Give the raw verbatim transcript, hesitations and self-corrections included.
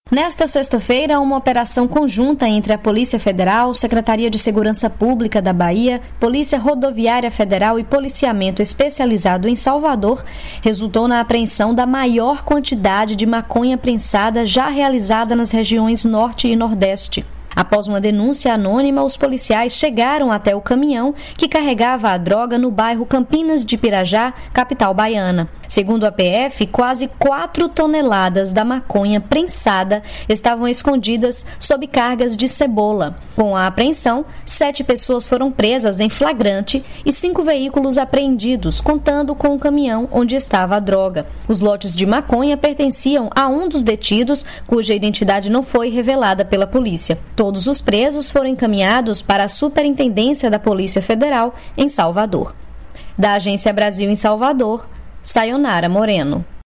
Nesta sexta-feira, uma operação conjunta entre a Polícia Federal, Secretaria de Segurança Pública da Bahia, Polícia Rodoviária Federal e Policiamento Especializado em Salvador resultou na apreensão da maior quantidade de maconha prensada já realizada nas regiões Norte e Nordeste. Após uma denúncia anônima, os policiais chegaram até o caminhão que carregava a droga no bairro Campinas de Pirajá, capital baiana. Segundo a P F, quase quatro toneladas da maconha prensada estavam escondidas sob cargas de cebola. Com a apreensão, sete pessoas foram presas em flagrante e cinco veículos apreendidos, contando com o caminhão onde estava a droga. Os lotes de maconha pertenciam a um dos detidos, cuja identidade não foi revelada pela polícia. Todos os presos foram encaminhados para a Superintendência da Polícia Federal em Salvador. Da Agência Brasil em Salvador, Sayonara Moreno.